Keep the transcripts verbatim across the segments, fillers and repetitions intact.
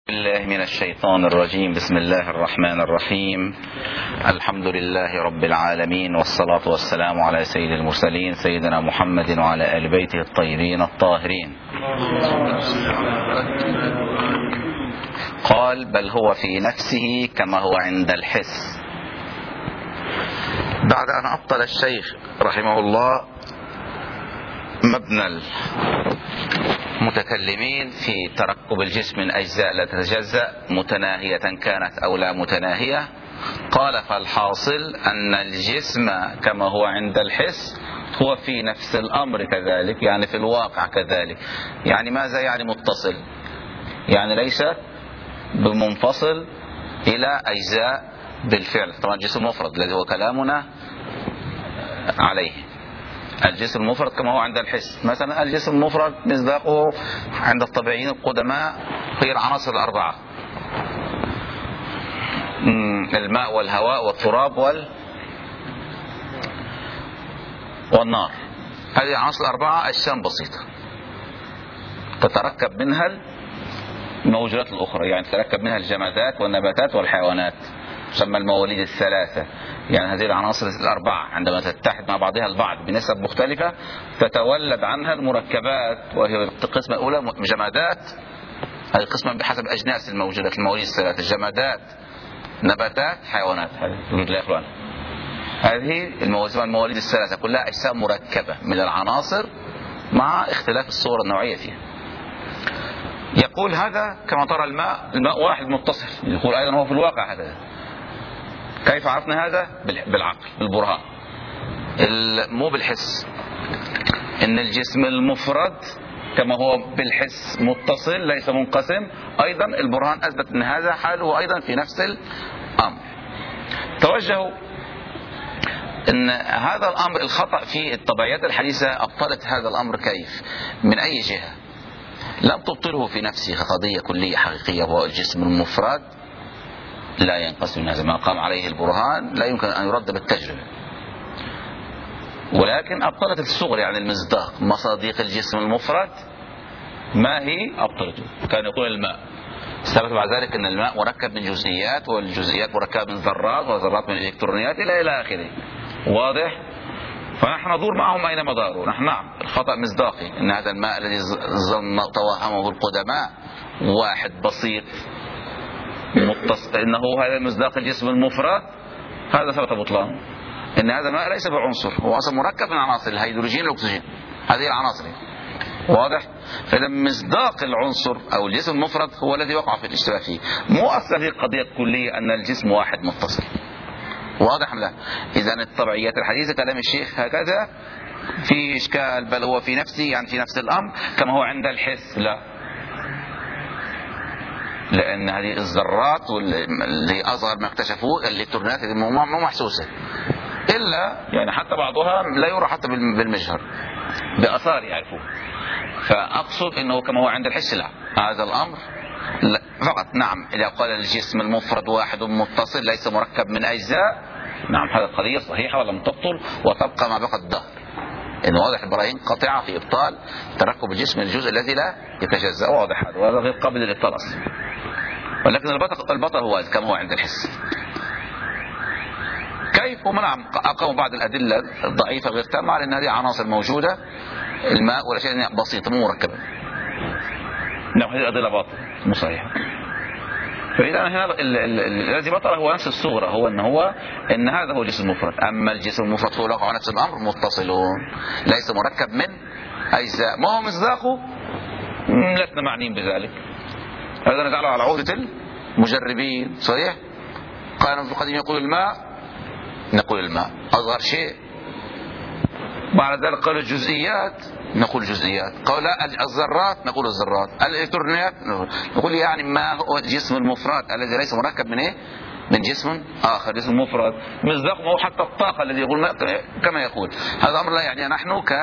بالله من الشيطان الرجيم. بسم الله الرحمن الرحيم. الحمد لله رب العالمين، والصلاة والسلام على سيد المرسلين سيدنا محمد وعلى آل بيته الطيبين الطاهرين. قال: بل هو في نفسه كما هو عند الحس. بعد أن أبطل الشيخ رحمه الله مبنى المتكلمين في تركب الجسم من أجزاء لا تتجزأ متناهية كانت أو لا متناهية، قال: فالحاصل أن الجسم كما هو عند الحس هو في نفس الأمر كذلك، يعني في الواقع كذلك. يعني ماذا يعني متصل؟ يعني ليس بمنفصل إلى أجزاء بالفعل. طبعا الجسم مفرد الذي هو كلامنا عليه، الجسم المفرد كما هو عند الحس. مثلا الجسم المفرد مصداقه عند الطبيعيين القدماء هي العناصر الأربعة: الماء والهواء والتراب وال والنار. هذه العناصر الأربعة أجسام بسيطة تتركب منها الموجودات الأخرى، يعني تتركب منها الجمادات والنباتات والحيوانات، تسمى المواليد الثلاثة. يعني هذه العناصر الأربعة عندما تتحد مع بعضها البعض بنسب مختلفة تتولد عنها المركبات، وهي القسمة الأولى جمادات، هذه القسمة بحسب أجناس الموجودة في المواليد الثلاثة: جمادات، نباتات، حيوانات. هذه المواليد الثلاثة كلها أجسام مركبة من العناصر مع اختلاف الصورة النوعية فيها. يقول هذا كما ترى الماء الماء واحد متصل. يقول أيضا هو في الواقع هذا. كيف عرفنا هذا؟ بالعقل، بالبرهان، مو بالحس. إن الجسم المفرد كما هو بالحس متصل ليس منقسم، أيضا البرهان أثبت أن هذا حاله أيضا في نفس الأمر. توجهوا أن هذا الأمر الخطأ في الطبيعيات الحديثة أبطلت هذا الأمر. كيف؟ من أي جهة؟ لم تبطله في نفسه كقضية كلية حقيقية، وهو الجسم المفرد لا ينقسم. هذا ما قام عليه البرهان لا يمكن أن يرد بالتجربة، ولكن أبطلت الصغر، يعني المصداق، مصادق الجسم المفرد ما هي أبطلته. كان يقول الماء، ثبت بعد ذلك أن الماء مركب من جزئيات، والجزئيات مركبة من ذرات، وذرات من الإلكترونيات إلى إلى آخره. واضح؟ فنحن ندور معهم أينما داروا. نحن نعم الخطأ مصداقي، أن هذا الماء الذي ظن توهمه القدماء واحد بسيط متصل، إنه هذا مصداق الجسم المفرد، هذا ثبت بطلان. إن هذا الماء ليس بعنصر، هو أصلا مركب من عناصر الهيدروجين والأكسجين، هذه العناصر. واضح؟ فإذا مصداق العنصر أو الجسم المفرد هو الذي وقع في الاشتباه فيه، مو أصلا في القضية الكلية أن الجسم واحد متصل. واضح لا؟ إذا الطبيعيات الحديثة كلام الشيخ هكذا في إشكال. بل هو في نفسه، يعني في نفس الأمر كما هو عند الحس. لا، لأن هذه الذرات واللي أصغر ما اكتشفوه الإلكترونات مو محسوسة، إلا يعني حتى بعضها لا يرى حتى بالمجهر، بأثار يعرفوه. فأقصد أنه كما هو عند الحس لا، هذا الأمر لا فقط. نعم إذا قال الجسم المفرد واحد متصل ليس مركب من أجزاء، نعم هذه القضية صحيحة ولم تبطل وتبقى ما بقى الدهر. إن واضح البراهين قاطعة في إبطال تركب الجسم من الجزء الذي لا يتجزأ. واضح هذا، وهذا غير قابل للإبطال أصلا. ولكن البطل, البطل هو كما هو عند الحس. كيف؟ ومنعم أقاموا بعض الأدلة الضعيفة غير تامة على أن هذه عناصر موجودة، الماء والأشياء بسيطة مو مركبة. نعم هذه الأدلة باطلة مو صحيحة. فإذا هنا الذي بطل هو نفس الصغرى، هو أن هو أن هذا هو الجسم المفرد. أما الجسم المفرد هو له نفس الأمر متصلون، ليس مركب من أجزاء. ما هو مصداقه؟ لسنا معنيين بذلك، هذا نجعله على عهدة المجربين. صحيح؟ قالوا في القديم يقول الماء، نقول الماء أصغر شيء. بعد ذلك قالوا الجزئيات، نقول جزئيات. قالوا لا الذرات، نقول الذرات. الإلكترونيات نقول يعني ما هو الجسم المفرد الذي ليس مركب من إيه؟ من جسم آخر، جسم مفرد مصداق. ما هو حتى الطاقة الذي يقول كما يقول. هذا أمر لا يعني نحن ك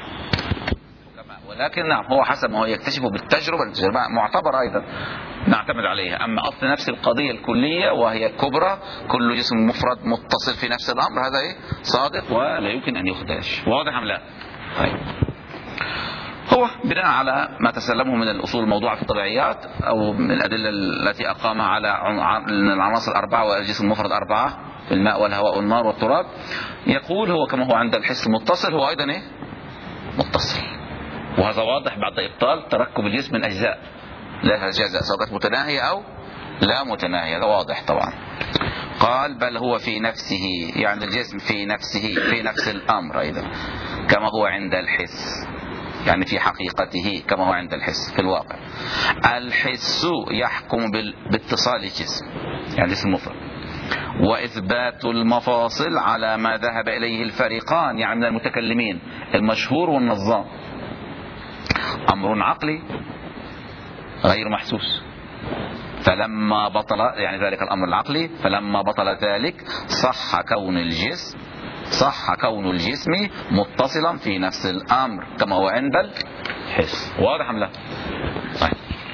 ولكن نعم هو حسب ما هو يكتشفه بالتجربة، التجربة معتبرة أيضا نعتمد عليها. أما أصل نفس القضية الكلية وهي كبرى، كل جسم مفرد متصل في نفس الأمر، هذا إيه؟ صادق ولا يمكن أن يخدش. واضح أم لا؟ طيب. هو بناء على ما تسلمه من الأصول الموضوعة في الطبيعيات أو من الأدلة التي أقامها على العناصر الأربعة والجسم المفرد أربعة في الماء والهواء والنار والتراب، يقول هو كما هو عند الحس المتصل هو أيضا إيه؟ متصل. وهذا واضح بعد إبطال تركب الجسم من أجزاء لها أجزاء سواء كانت متناهية أو لا متناهية، هذا واضح طبعا. قال بل هو في نفسه، يعني الجسم في نفسه في نفس الأمر أيضا كما هو عند الحس، يعني في حقيقته كما هو عند الحس في الواقع. الحس يحكم باتصال الجسم يعني اسم مفرد، وإثبات المفاصل على ما ذهب إليه الفريقان يعني من المتكلمين المشهور والنظام أمر عقلي غير محسوس. فلما بطل يعني ذلك الأمر العقلي فلما بطل ذلك صح كون الجسم صح كون الجسم متصلا في نفس الأمر كما هو عند الحس. واضح أم لا؟ طيب.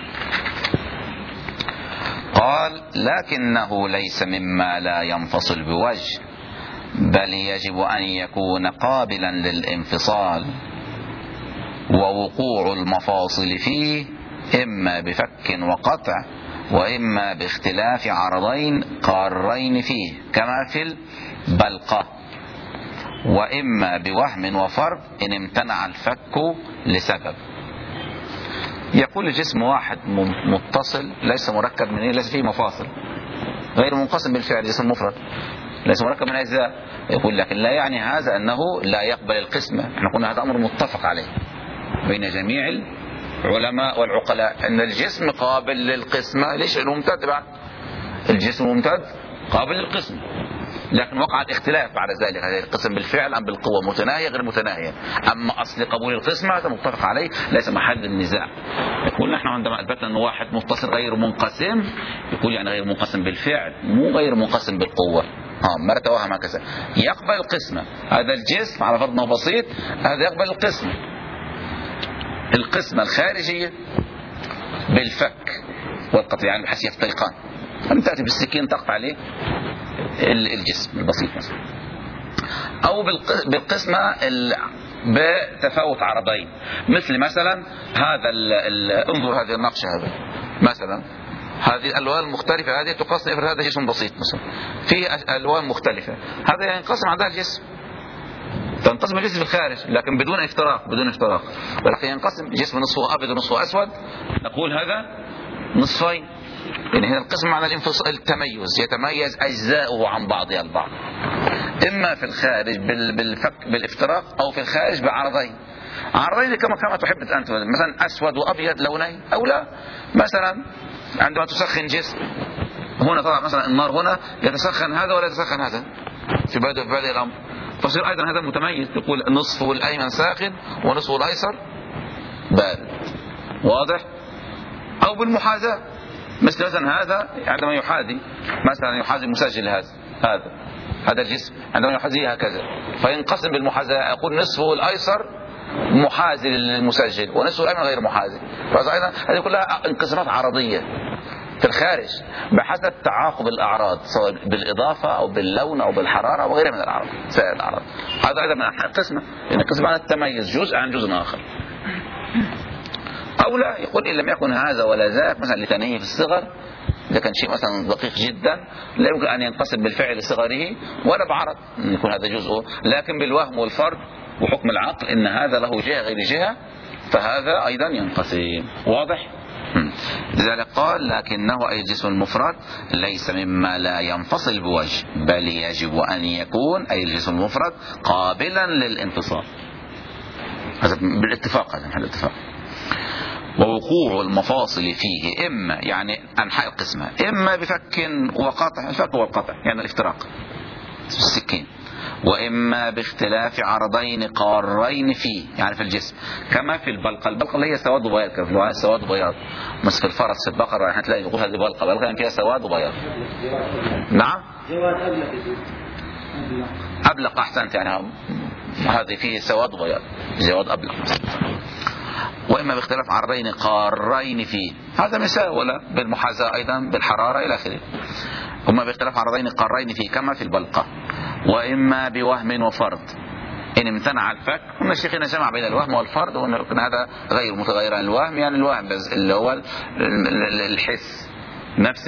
قال لكنه ليس مما لا ينفصل بوجه، بل يجب أن يكون قابلا للانفصال، ووقوع المفاصل فيه إما بفك وقطع وإما باختلاف عرضين قارين فيه كما في البلقة، وإما بوهم وفرض إن امتنع الفك لسبب. يقول الجسم واحد متصل ليس مركب من إيه؟ ليس فيه مفاصل، غير منقسم بالفعل، جسم مفرد ليس مركب من أجزاء. يقول لكن لا يعني هذا أنه لا يقبل القسمة. احنا قلنا هذا أمر متفق عليه بين جميع العلماء والعقلاء أن الجسم قابل للقسمة. ليش؟ لأنه ممتد بعد، الجسم ممتد قابل للقسمة، لكن وقع الاختلاف بعد ذلك هذا القسم بالفعل أم بالقوة، متناهية غير متناهية. أما أصل قبول القسمة هذا متفق عليه ليس محل النزاع. يقول نحن عندما أثبتنا أنه واحد متصل غير منقسم، يقول يعني غير منقسم بالفعل مو غير منقسم بالقوة. ها ما توهم هكذا، يقبل القسمة. هذا الجسم على فرض انه بسيط هذا يقبل القسمة، القسمة الخارجية بالفك والقطع يعني بحيث يفترقان. أن تأتي بالسكين تقطع عليه الجسم البسيط مثلا، أو بالقسمة بتفاوت عرضين، مثل مثلا هذا ال ال انظر هذه النقشة، هذا مثلا هذه الألوان المختلفة هذه تقسم. افرض هذا جسم بسيط مثلا فيه ألوان مختلفة، هذا ينقسم عن ذا الجسم، تنقسم الجسم في الخارج لكن بدون افتراق بدون افتراق ولكن ينقسم جسم نصفه أبيض ونصفه أسود، نقول هذا نصفين. يعني هنا القسم معنى الانفصال التميز، يتميز أجزاؤه عن بعضها البعض، إما في الخارج بالفك بالافتراق أو في الخارج بعرضين. عرضين كما كما تحب أنت، مثلا أسود وأبيض لونين، أو لا مثلا عندما تسخن جسم هنا طبعا مثلا النار هنا يتسخن هذا ولا يتسخن هذا في بدء في بدء الأمر، فصير أيضا هذا متميز، تقول نصفه الأيمن ساخن ونصفه الأيسر بارد. واضح؟ أو بالمحاذاة، مثل مثلا هذا عندما يحاذي مثلا يحاذي مسجل هذا هذا هذا الجسم عندما يحاذيه هكذا فينقسم بالمحاذاة، أقول نصفه الأيسر محاذي للمسجل ونصفه الأيمن غير محاذي. فأيضا هذه كلها انقسامات عرضية في الخارج بحسب تعاقب الأعراض سواء بالإضافة أو باللون أو بالحرارة أو غيرها من الأعراض سائر الأعراض. هذا أيضا من القسمة، لأن القسمة عن التميز جزء عن جزء آخر. أو لا يقول إن لم يكن هذا ولا ذاك مثلا لتنهيه في الصغر، إذا كان شيء مثلا دقيق جدا لا يمكن أن ينقسم بالفعل صغره ولا بعرض يكون هذا جزءه، لكن بالوهم والفرد وحكم العقل إن هذا له جهة غير جهة فهذا أيضا ينقسم. واضح؟ لذلك قال لكنه أي الجسم المفرد ليس مما لا ينفصل بوجه، بل يجب أن يكون أي الجسم المفرد قابلا للانفصال. هذا بالاتفاق، هذا الاتفاق. ووقوع المفاصل فيه إما يعني أنحاء القسمة إما بفك وقطع، الفك والقطع يعني الافتراق السكين، وإما باختلاف عرضين قارين فيه يعني في الجسم كما في البلقة. البلقة اللي هي سواد وبياض، كيف سواد وبياض مثل في الفرس في البقرة هتلاقي يقول هذه بلقة، بلقة يعني فيها سواد وبياض. نعم أبلق أحسنت، يعني هذه فيه سواد وبياض جواد أبلق. وإما باختلاف عرضين قارين فيه، هذا مثال، ولا بالمحاذاة أيضا بالحرارة إلى آخره. وإما باختلاف عرضين قارين فيه كما في البلقة. وإما بوهم وفرض إن امتنع الفك. قلنا شيخنا جمع بين الوهم والفرض، وأن هذا غير متغير عن الوهم، يعني الوهم بس اللي هو الحس، نفس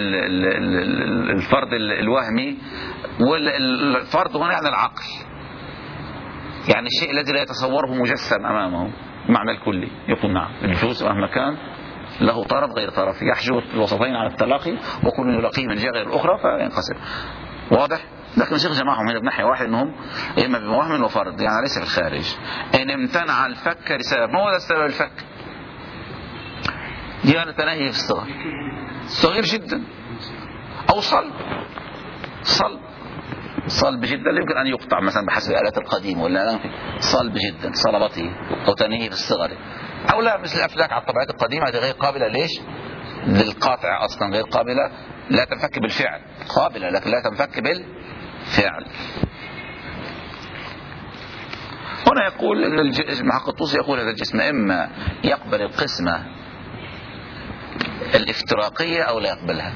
الفرض الوهمي، والفرض هنا يعني العقل، يعني الشيء الذي لا يتصوره مجسم أمامه، معنى الكلي. يقول نعم الجزء مهما كان له طرف غير طرف، يحجب الوسطين على التلاقي، وكل يلاقيه من جهة غير الأخرى فينقسم. واضح؟ لكن الشيخ جمعهم هنا بناحية واحد، أنهم إما بوهم وفرض، يعني ليس في الخارج. إن امتنع الفك لسبب، ما هو السبب الفك؟ يعني تناهي في الصغر، صغير جدا، أو صلب، صلب صلب جدا لا يمكن أن يقطع مثلا بحسب الآلات القديمة، ولا صلب جدا صلبته، أو تناهي في الصغر، أو لا مثل الأفلاك على الطبيعات القديمة هذه غير قابلة ليش؟ للقاطع أصلا، غير قابلة، لا تنفك بالفعل، قابلة لكن لا تنفك بالفعل. هنا يقول ان المحقق الطوسي يقول هذا الجسم اما يقبل القسمة الافتراقية او لا يقبلها،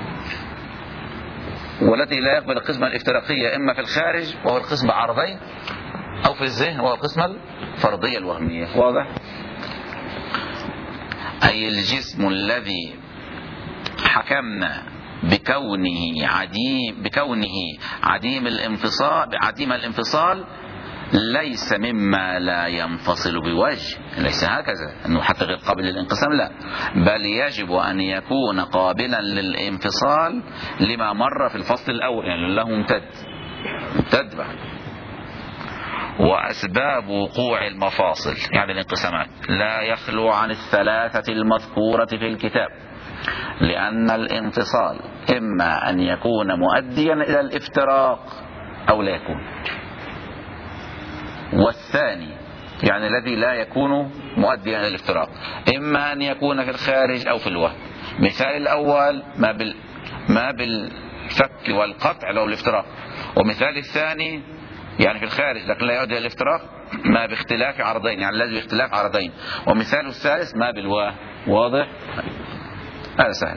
والتي لا يقبل القسمة الافتراقية اما في الخارج وهو القسم عرضين، او في الذهن وهو القسمة الفرضية الوهمية. واضح؟ اي الجسم الذي حكمنا بكونه عديم بكونه عديم الانفصال عديم الانفصال ليس مما لا ينفصل بوجه، ليس هكذا انه حتى غير قابل للانقسام، لا، بل يجب ان يكون قابلا للانفصال لما مر في الفصل الاول، يعني له ممتد ممتد بعد. واسباب وقوع المفاصل يعني الانقسامات لا يخلو عن الثلاثة المذكورة في الكتاب، لأن الانفصال إما أن يكون مؤديا إلى الافتراق أو لا يكون، والثاني يعني الذي لا يكون مؤديا إلى الافتراق إما أن يكون في الخارج أو في الوهم. مثال الأول ما بال ما بالفك والقطع لو الافتراق، ومثال الثاني يعني في الخارج لكن لا يؤدي إلى الافتراق ما باختلاف عرضين، يعني الذي باختلاف عرضين، ومثال الثالث ما بالواه. واضح؟ هذا سهل.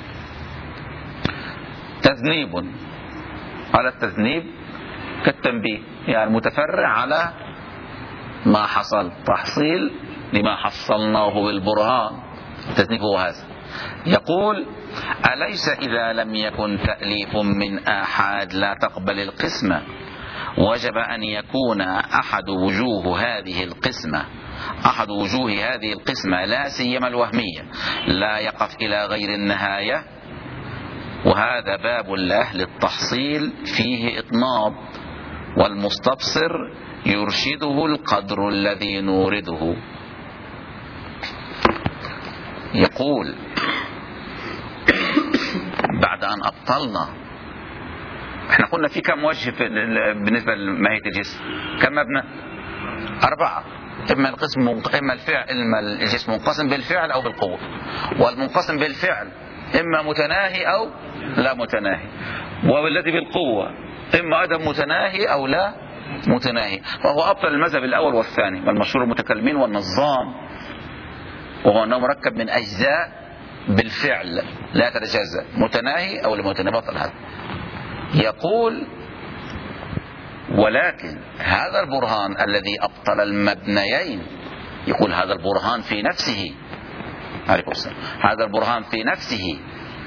تذنيب، على التذنيب كالتنبيه، يعني متفرع على ما حصل، تحصيل لما حصلناه بالبرهان. التذنيب هو هذا. يقول أليس إذا لم يكن تأليف من آحاد لا تقبل القسمة، وجب أن يكون أحد وجوه هذه القسمة أحد وجوه هذه القسمة لا سيما الوهمية لا يقف إلى غير النهاية، وهذا باب لأهل التحصيل فيه إطناب، والمستبصر يرشده القدر الذي نورده. يقول بعد أن أبطلنا، احنا قلنا في كم وجه بالنسبة لماهية الجسم؟ كم مبنى؟ أربعة. إما القسم إما الفعل إما الجسم منقسم بالفعل أو بالقوة، والمنقسم بالفعل إما متناهي أو لا متناهي، والذي بالقوة إما أيضا متناهي أو لا متناهي. وهو أبطل المذهب الأول والثاني والمشهور المتكلمين والنظام، وهو أنه مركب من أجزاء بالفعل لا تتجزأ، متناهي أو لا متناهي، بطل هذا. يقول ولكن هذا البرهان الذي أبطل المبنيين، يقول هذا البرهان في نفسه عليكم السلام هذا البرهان في نفسه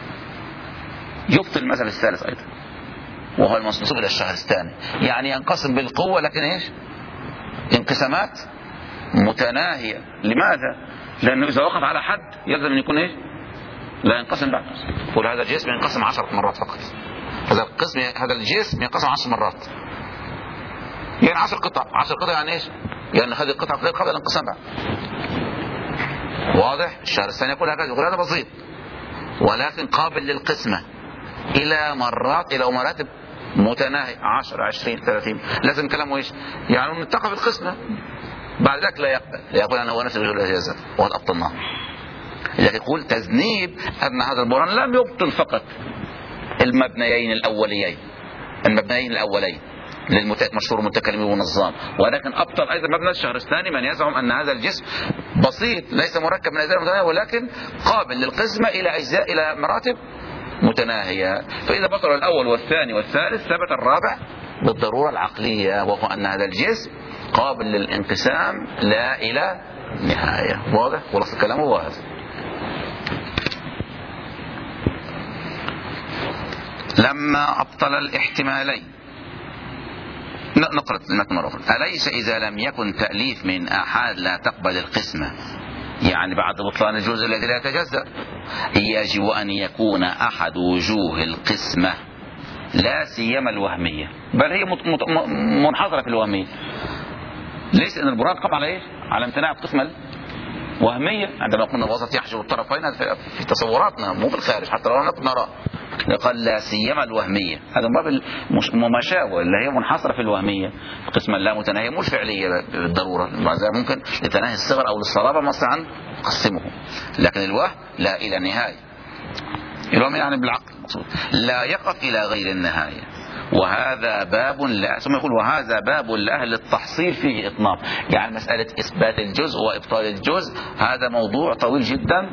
يبطل المذهب الثالث أيضا، وهو المنسوب إلى الشهرستاني، يعني ينقسم بالقوة لكن إيش؟ انقسامات متناهية. لماذا؟ لأنه إذا وقف على حد يلزم أن يكون إيش؟ لا ينقسم بعد. يقول هذا الجسم ينقسم عشرة مرات فقط، هذا القسم هذا الجسم ينقسم عشر مرات، يعني عشر قطع. عشر قطع يعني ايش؟ يعني هذه القطعة غير قبل الانقسام بعد. واضح؟ الشهرستاني يقول هكذا، يقول هذا بسيط ولكن قابل للقسمة إلى مرات إلى مراتب متناهية، عشر عشرين ثلاثين، لازم كلامه ايش؟ يعني نتقى في القسمة، بعد ذلك لا يقبل، لا يقول أنا هو نفس الرجل الإجازة وهذا أبطلناه. لذلك يقول تذنيب أن هذا البرهان لم يبطل فقط المبنيين الأوليين المبنيين الأولين للمشهور المتكلمين والنظام، ولكن أبطل أيضا مبنى الشهرستاني من يزعم أن هذا الجسم بسيط ليس مركب من أجزاء متناهية، ولكن قابل للقسمة إلى أجزاء إلى مراتب متناهية. فإذا بطل الأول والثاني والثالث ثبت الرابع بالضرورة العقلية، وهو أن هذا الجسم قابل للانقسام لا إلى نهاية. واضح؟ خلاص الكلام هو هذا. لما أبطل الاحتمالين، نقرأ المتن مرة أخرى. أليس إذا لم يكن تأليف من آحاد لا تقبل القسمة، يعني بعد بطلان الجزء الذي لا يتجزأ، يجب أن يكون أحد وجوه القسمة لا سيما الوهمية، بل هي منحصرة في الوهمية. ليس أن البرهان قام على إيه؟ على امتناع القسمة الوهمية. عندما قلنا الوسط يحجب الطرفين في تصوراتنا مو في الخارج حتى لو نقدر نرى، قال لا سيما الوهمية، هذا من باب المماشاة اللي هي منحصرة في الوهمية. القسمة لا متناهية مش فعلية بالضرورة، ممكن لتناهي الصغر أو للصلابة مصنعا قسمه، لكن الوهم لا إلى نهاية. الوهم يعني بالعقل مقصود لا يقف إلى غير النهاية، وهذا باب لا، ثم يقول وهذا باب لأهل التحصيل فيه إطناب. يعني مسألة إثبات الجزء وإبطال الجزء هذا موضوع طويل جدا،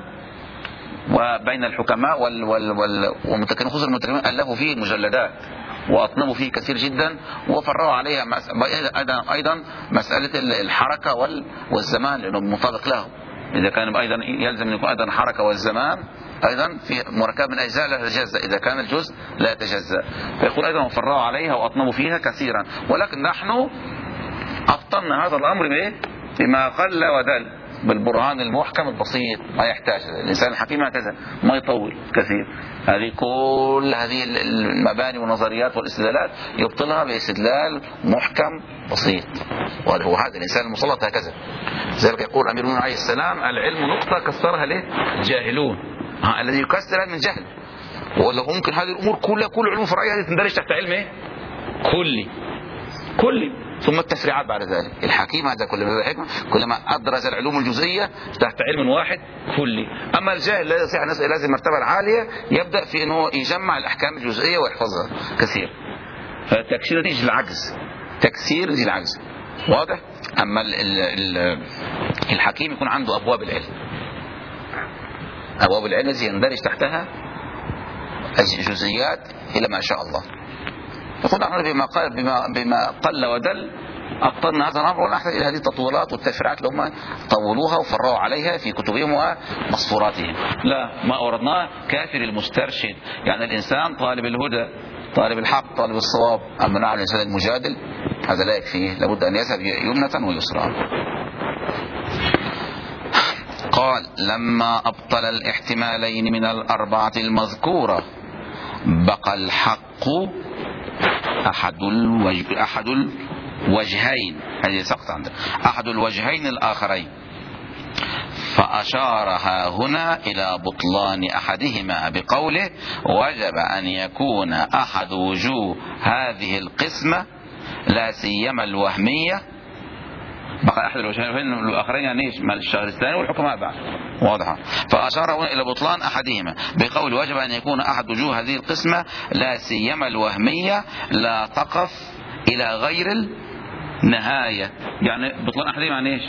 وبين الحكماء وال وال وال والمتكلمين خصوصا المتكلمين ألفوا فيه مجلدات وأطنبوا فيه كثير جدا، وفرعوا عليها أيضا أيضا مسألة الحركة والزمان لأنه مطابق له. إذا كان أيضا يلزم أن يكون أيضا حركة والزمان أيضا في مركب من أجزاء لا يتجزأ إذا كان الجزء لا يتجزأ، فيقول أيضا فرعوا عليها وأطنبوا فيها كثيرا. ولكن نحن أبطلنا هذا الأمر بإيه؟ بما قل ودل، بالبرهان المحكم البسيط، ما يحتاج الإنسان الحكيم هكذا ما يطول كثير. هذه كل هذه المباني والنظريات والاستدلالات يبطلها باستدلال محكم بسيط، وهو هذا الإنسان المسلط هكذا. ذلك يقول أمير المؤمنين عليه السلام العلم نقطة كسرها له جاهلون، الذي يكسر من جهل. ولا ممكن هذه الأمور كلها كل علوم فرعية هذه تندرج تحت علم ايه؟ كلي كلي ثم التفريعات بعد ذلك. الحكيم هذا كل ما حكمة كلما أدرج العلوم الجزئية تحت علم واحد كلي. أما الجاهل لا يستطيع أن يصل لازم المرتبة العالية يبدأ في أنه يجمع الأحكام الجزئية ويحفظها كثير، فتكسير نتيجة العجز، تكسير نتيجة العجز. واضح؟ أما ال ال ال الحكيم يكون عنده أبواب العلم، أبواب العلم التي يندرج تحتها الجزئيات إلى ما شاء الله. يقول نحن بما قال بما بما قل ودل أبطلنا هذا الأمر، ولا نحتاج إلى هذه التطويلات والتفريعات اللي هم طولوها وفرعوا عليها في كتبهم ومصفوراتهم. لا، ما أوردناه كافر المسترشد، يعني الإنسان طالب الهدى طالب الحق طالب الصواب. أما نعم الإنسان المجادل هذا لا يكفيه، لابد أن يذهب يمنة ويسرى. قال لما أبطل الاحتمالين من الأربعة المذكورة بقى الحق أحد الوجه أحد الوجهين، هذه سقط عندك، أحد الوجهين الآخرين، فأشارها هنا إلى بطلان أحدهما بقوله وجب أن يكون أحد وجوه هذه القسمة لا سيما الوهمية. بقى أحد الوجهين الآخرين يعني إيش؟ الشهرستاني والحكماء بعد. واضحة. فأشار هنا إلى بطلان أحدهما بقول وجب أن يكون أحد وجوه هذه القسمة لا سيما الوهمية لا تقف إلى غير النهاية. يعني بطلان أحدهما يعني إيش؟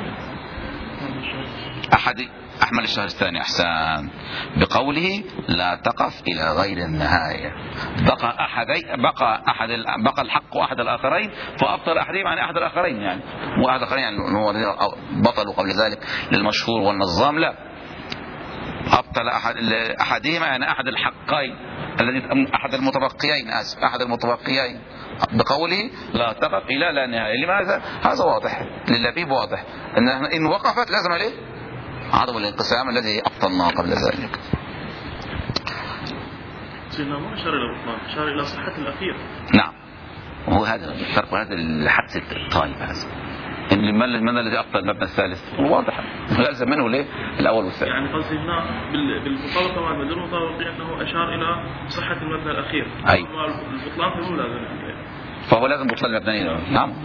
أحد أحمد الشهرستاني أحسن بقوله لا تقف إلى غير النهاية. بقى أحدي بقى أحد بقى الحق أحد الآخرين فأبطل أحدهما عن أحد الآخرين، يعني مو أحد الآخرين يعني هو بطلوا قبل ذلك للمشهور والنظام، لا، أبطل أحد أحدهما يعني أحد الحقين الذي أحد المتبقيين آسف أحد المتبقيين بقوله لا تقف إلى لا نهاية. لماذا؟ هذا واضح للبيب، واضح إن إن وقفت لازم عليه عدم الانقسام الذي أبطلناه قبل ذلك. سيدنا ما أشار إلى بطلان، أشار إلى صحة الأخير. نعم، وهو هذا الفرق، هذا الحدس الطالب هذا إن من من الذي أبطل المبنى الثالث واضح لازم منه ليه الأول والثاني. يعني قصدي هنا بالمطابقة مع المدلول المطابق بأنه أشار إلى صحة المبنى الأخير. أي. البطلان فهو لازم فهو لازم بطلان المبنيين. نعم.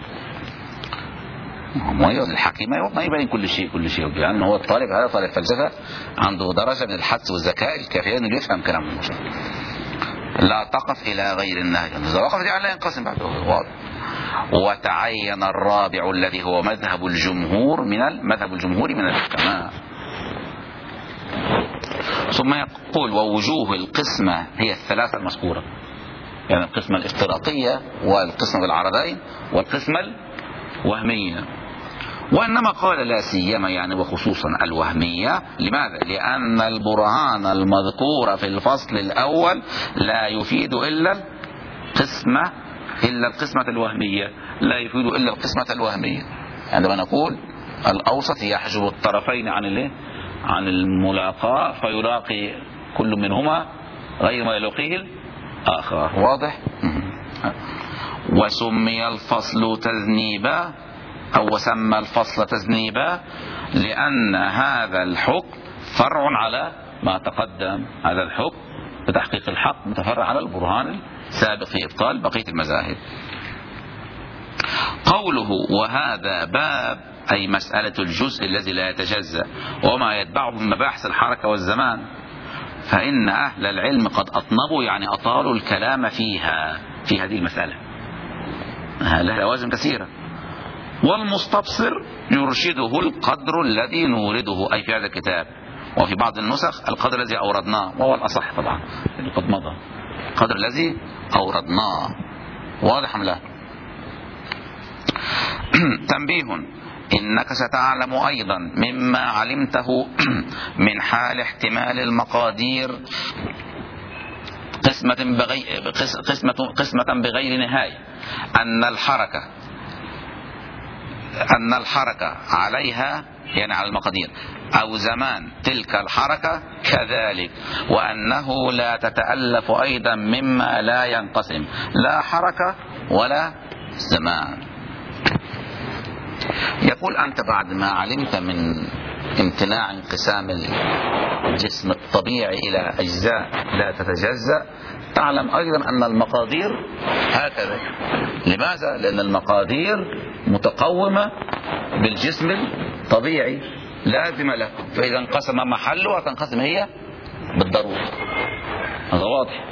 ما يقول الحكيم ما يبين كل شيء كل شيء لأنه يعني هو الطالب هذا طالب فلسفة عنده درجة من الحدس والذكاء الكافية إنه يفهم كلام المشايخ. لا تقف إلى غير النهج، إذا وقفت يعني لا ينقسم بعده. واضح. وتعين الرابع الذي هو مذهب الجمهور من المذهب الجمهوري من الحكماء. ثم يقول ووجوه القسمة هي الثلاثة المذكورة، يعني القسمة الافتراضية والقسمة بالعرضين والقسمة وهمية. وإنما قال لا سيما يعني وخصوصا الوهمية. لماذا؟ لأن البرهان المذكور في الفصل الأول لا يفيد إلا القسمة إلا القسمة الوهمية لا يفيد إلا القسمة الوهمية. عندما نقول الأوسط يحجب الطرفين عن الايه؟ عن الملاقاة، فيلاقي كل منهما غير ما يلاقيه الآخر. واضح؟ وسمي الفصل تذنيبا أو وسمى الفصل تذنيبا لأن هذا الحكم فرع على ما تقدم. هذا الحكم بتحقيق الحق متفرع على البرهان السابق في إبطال بقية المذاهب. قوله وهذا باب أي مسألة الجزء الذي لا يتجزأ وما يتبعه من مباحث الحركة والزمان، فإن أهل العلم قد أطنبوا يعني أطالوا الكلام فيها في هذه المسألة، لها لوازم كثيرة. والمستبصر يرشده القدر الذي نورده أي في هذا الكتاب، وفي بعض النسخ القدر الذي أوردناه، وهو الأصح طبعا قد مضى القدر الذي أوردناه. واضح أم لا؟ تنبيه: إنك ستعلم أيضا مما علمته من حال احتمال المقادير قسمة بغير, قسمة, قسمة بغير نهاية أن الحركة أن الحركة عليها يعني على المقادير أو زمان تلك الحركة كذلك، وأنه لا تتألف أيضا مما لا ينقسم لا حركة ولا زمان. يقول أنت بعد ما علمت من امتناع انقسام الجسم الطبيعي إلى أجزاء لا تتجزأ، تعلم أيضا أن المقادير هكذا. لماذا؟ لأن المقادير متقومة بالجسم الطبيعي لازم له، فإذا انقسم محله هتنقسم هي بالضرورة. هذا واضح.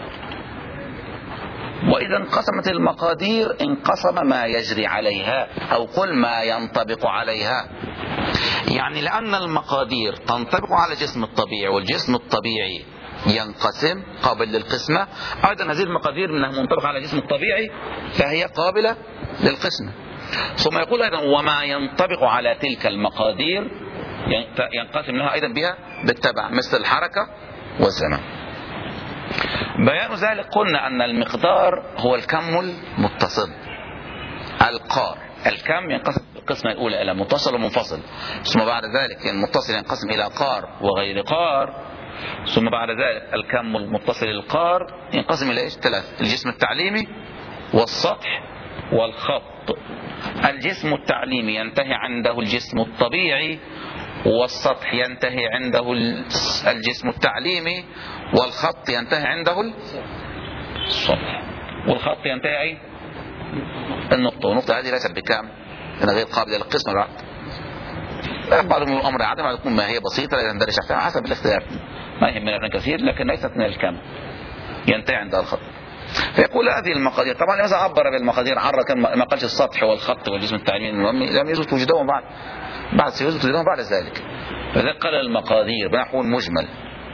وإذا انقسمت المقادير انقسم ما يجري عليها أو قل ما ينطبق عليها. يعني لأن المقادير تنطبق على الجسم الطبيعي والجسم الطبيعي ينقسم قابل للقسمة، أيضا هذه المقادير منها منطبقة على الجسم الطبيعي فهي قابلة للقسمة. ثم يقول أيضا وما ينطبق على تلك المقادير ينقسم لها أيضا بها بالتبع مثل الحركة والزمان. بيان ذلك قلنا أن المقدار هو الكم المتصل. القار الكم ينقسم القسمة الأولى إلى متصل ومنفصل، ثم بعد ذلك المتصل ينقسم إلى قار وغير قار، ثم بعد ذلك الكم المتصل القار ينقسم إلى إيش؟ ثلاث: الجسم التعليمي والسطح والخط. الجسم التعليمي ينتهي عنده الجسم الطبيعي، والسطح ينتهي عنده الجسم التعليمي، والخط ينتهي عنده السطح، والخط ينتهي أي النقطة. والنقطة هذه ليست بكام، لأنها غير قابلة للقسمة بعد. بعض من الأمر عدم تكون ما هي بسيطة لا يندرج تحتها حسب الاختلاف، ما يهمنا كثير، لكن ليست من الكم، ينتهي عندها الخط. فيقول هذه المقادير طبعا لماذا عبر بالمقادير؟ عرّ ما قالش السطح والخط والجسم التعليمي، لم يجوز وجودهم بعد بعد سيجوز وجودهم بعد ذلك. فذلك قال المقادير بنحو مجمل.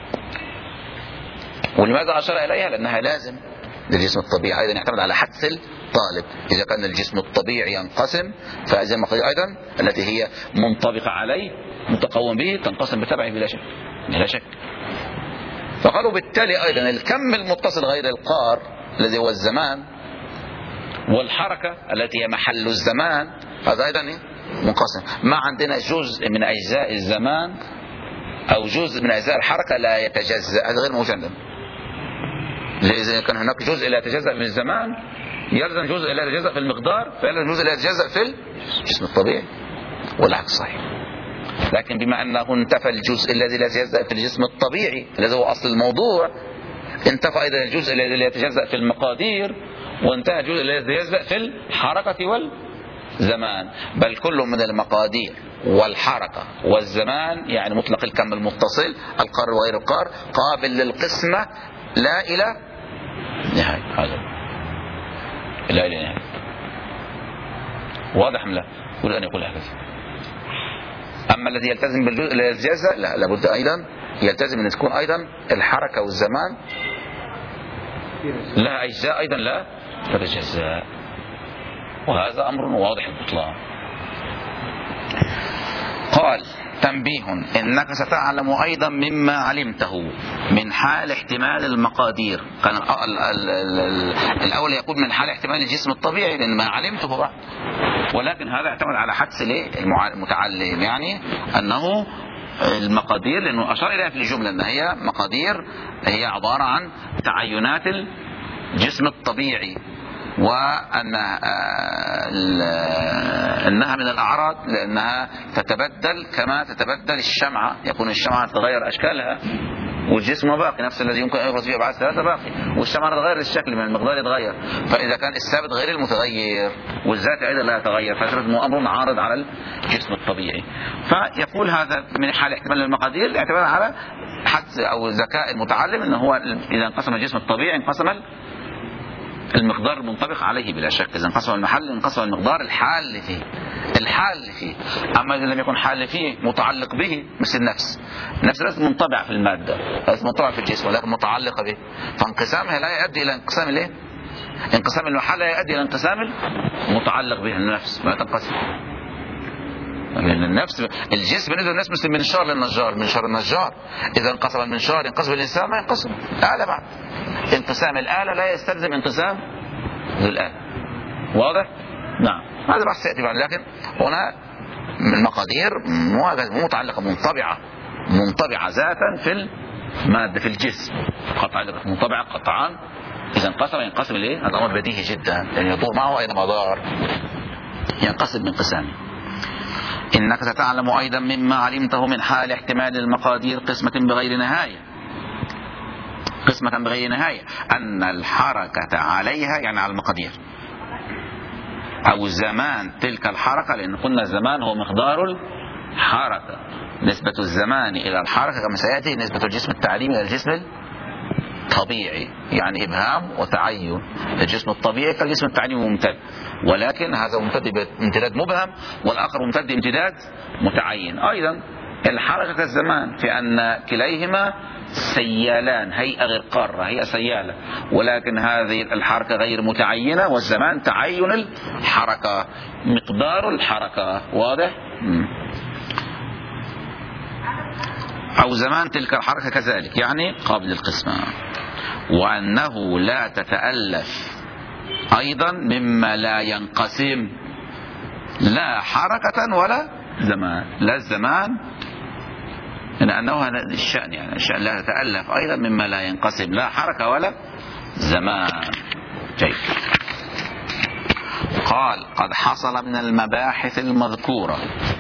ولماذا أشار إليها؟ لأنها لازم للجسم الطبيعي أيضا يعتمد على حدس الطالب. إذا كان الجسم الطبيعي ينقسم فهذه المقادير أيضا التي هي منطبقة عليه متقوم به تنقسم بتبعه بلا شك بلا شك. فقالوا بالتالي أيضا الكم المتصل غير القار الذي هو الزمان والحركة التي هي محل الزمان هذا أيضا منقسم. ما عندنا جزء من أجزاء الزمان أو جزء من أجزاء الحركة لا يتجزأ، هذا غير موجود عندنا. إذا كان هناك جزء لا يتجزأ في الزمان يلزم جزء لا يتجزأ في المقدار، فيلزم جزء لا يتجزأ في الجسم الطبيعي والعكس صحيح. لكن بما أنه انتفى الجزء الذي لا يتجزأ في الجسم الطبيعي الذي هو أصل الموضوع، انتفى أيضا الجزء الذي لا يتجزأ في المقادير، وانتهى الجزء الذي لا يتجزأ في الحركة والزمان. بل كل من المقادير والحركة والزمان يعني مطلق الكم المتصل القار وغير القار قابل للقسمة لا إلى نهاية. هذا لا إلى نهاية. واضح أم لا؟ يقول أن يقول هكذا. أما الذي يلتزم بالجزء لا يتجزأ لا، لابد أيضا يلتزم أن تكون أيضا الحركة والزمان لها أجزاء أيضا لا تتجزأ، وهذا أمر واضح البطلان. قال تنبيه: إنك ستعلم أيضا مما علمته من حال احتمال المقادير. كان الأول يقول من حال احتمال الجسم الطبيعي لأن ما علمته بعد، ولكن هذا اعتمد على حدس المتعلم، يعني أنه المقادير، لأنه أشار إليها في الجملة أن هي مقادير هي عبارة عن تعينات الجسم الطبيعي، وأنها أنها من الأعراض لأنها تتبدل كما تتبدل الشمعة، يكون الشمعة تتغير أشكالها والجسم باقي نفس الذي يمكن أن يفرز فيه بعد ثلاثة باقي، والشمعة تتغير الشكل من المقدار يتغير. فإذا كان الثابت غير المتغير والذات أيضا لا يتغير فهذا أمر عارض على الجسم الطبيعي. فيقول هذا من حال احتمال المقادير الاعتماد على حدس أو ذكاء المتعلم أنه هو إذا انقسم الجسم الطبيعي انقسم المقدار المنطبق عليه بلا شك، إذا انقسم المحل انقسم المقدار الحال فيه الحال فيه. أما إذا لم يكن حال فيه متعلق به مثل النفس، النفس ليست منطبع في المادة، ليست منطبع في الجسم، ولكن متعلقة به، فانقسامها لا يؤدي إلى انقسام الايه؟ انقسام المحل لا يؤدي إلى انقسام المتعلق به النفس، ما تنقسم. لأن النفس الجسم بالنسبة للنفس مثل المنشار للنجار، منشار النجار إذا انقسم المنشار ينقسم الإنسان ما ينقسم الآلة بعد. انقسام الآلة لا يستلزم انقسام ذو الآلة. واضح؟ نعم، هذا بحث سيأتي بعد. لكن هنا المقادير مو متعلقة منطبعة منطبعة ذاتا في المادة في الجسم، قطعا منطبعة قطعا. إذا انقسم ينقسم ليه؟ هذا أمر بديهي جدا، لأن يدور معه أيضا مدار ينقسم بانقسامه. إنك ستعلم أيضا مما علمته من حال احتمال المقادير قسمة بغير نهاية قسمة بغير نهاية أن الحركة عليها، يعني على المقادير، أو زمان تلك الحركة، لأن قلنا الزمان هو مقدار الحركة، نسبة الزمان إلى الحركة كما سيأتي نسبة الجسم التعليمي إلى الجسم الطبيعي، يعني إبهام وتعين. الجسم الطبيعي كالجسم التعليمي ممتد، ولكن هذا ممتد بامتداد مبهم والآخر ممتد بامتداد متعين. أيضا الحركة كالزمان في أن كليهما سيالان، هيئة غير قارة، هيئة سيالة، ولكن هذه الحركة غير متعينة، والزمان تعين الحركة مقدار الحركة. واضح؟ أو زمان تلك الحركة كذلك، يعني قابل للقسمة. وأنه لا تتألف أيضا مما لا ينقسم، لا حركة ولا زمان، لا الزمان لأنه هذا الشأن، يعني الشأن لا تتألف أيضا مما لا ينقسم، لا حركة ولا زمان. جيد. قال قد حصل من المباحث المذكورة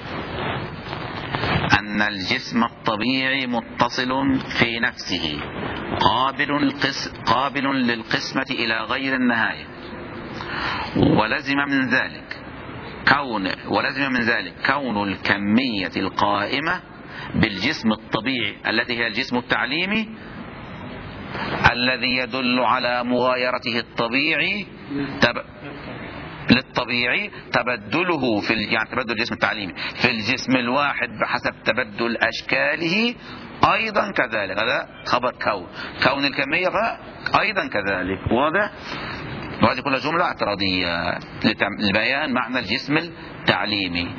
أن الجسم الطبيعي متصل في نفسه قابل قابل للقسمة إلى غير النهاية، ولزم من ذلك كون ولزم من ذلك كون الكمية القائمة بالجسم الطبيعي التي هي الجسم التعليمي الذي يدل على مغايرته الطبيعي تب... للطبيعي تبدله في ال... يعني تبدل الجسم التعليمي في الجسم الواحد بحسب تبدل أشكاله أيضا كذلك. هذا خبر كون كون الكمية أيضا كذلك. واضح؟ وهذه كلها جملة اعتراضية لبيان معنى الجسم التعليمي